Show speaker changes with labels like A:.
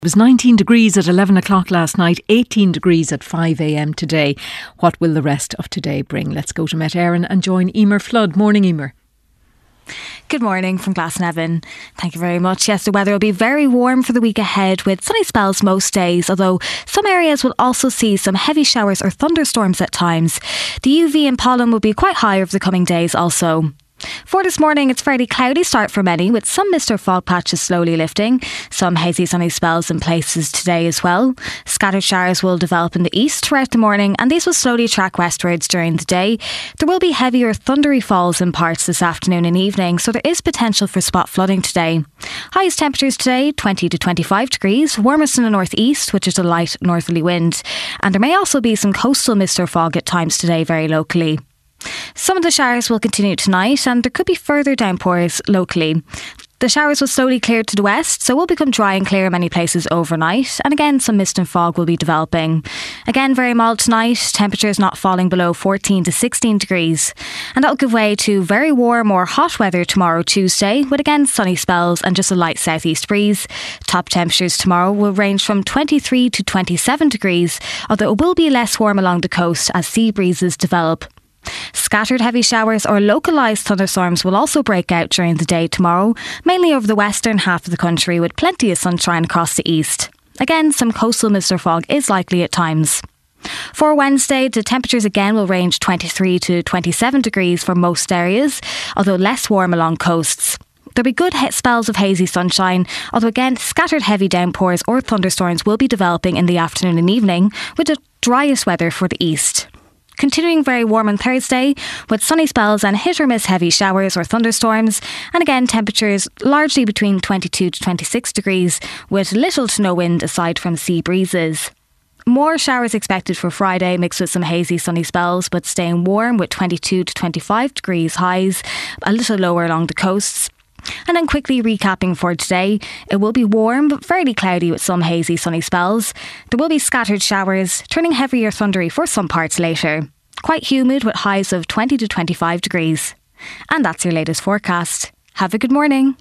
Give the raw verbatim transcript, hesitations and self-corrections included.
A: It was nineteen degrees at eleven o'clock last night, eighteen degrees at five a.m. today. What will the rest of today bring? Let's go to Met Éireann and join Emer Flood. Morning, Emer.
B: Good morning from Glasnevin. Thank you very much. Yes, the weather will be very warm for the week ahead with sunny spells most days, although some areas will also see some heavy showers or thunderstorms at times. The U V and pollen will be quite high over the coming days also. For this morning, it's a fairly cloudy start for many, with some mist or fog patches slowly lifting. Some hazy sunny spells in places today as well. Scattered showers will develop in the east throughout the morning, and these will slowly track westwards during the day. There will be heavier thundery falls in parts this afternoon and evening, so there is potential for spot flooding today. Highest temperatures today, twenty to twenty-five degrees, warmest in the northeast, which is a light northerly wind. And there may also be some coastal mist or fog at times today, very locally. Some of the showers will continue tonight, and there could be further downpours locally. The showers will slowly clear to the west, so will become dry and clear in many places overnight, and again some mist and fog will be developing. Again, very mild tonight, temperatures not falling below fourteen to sixteen degrees, and that'll give way to very warm or hot weather tomorrow Tuesday, with again sunny spells and just a light southeast breeze. Top temperatures tomorrow will range from twenty-three to twenty-seven degrees, although it will be less warm along the coast as sea breezes develop. Scattered heavy showers or localised thunderstorms will also break out during the day tomorrow, mainly over the western half of the country with plenty of sunshine across the east. Again, some coastal mist or fog is likely at times. For Wednesday, the temperatures again will range twenty-three to twenty-seven degrees for most areas, although less warm along coasts. There'll be good spells of hazy sunshine, although again scattered heavy downpours or thunderstorms will be developing in the afternoon and evening, with the driest weather for the east. Continuing very warm on Thursday with sunny spells and hit or miss heavy showers or thunderstorms, and again temperatures largely between twenty-two to twenty-six degrees with little to no wind aside from sea breezes. More showers expected for Friday, mixed with some hazy sunny spells, but staying warm with twenty-two to twenty-five degrees highs, a little lower along the coasts. And then quickly recapping for today, it will be warm but fairly cloudy with some hazy sunny spells. There will be scattered showers, turning heavy or thundery for some parts later. Quite humid with highs of twenty to twenty-five degrees. And that's your latest forecast. Have a good morning.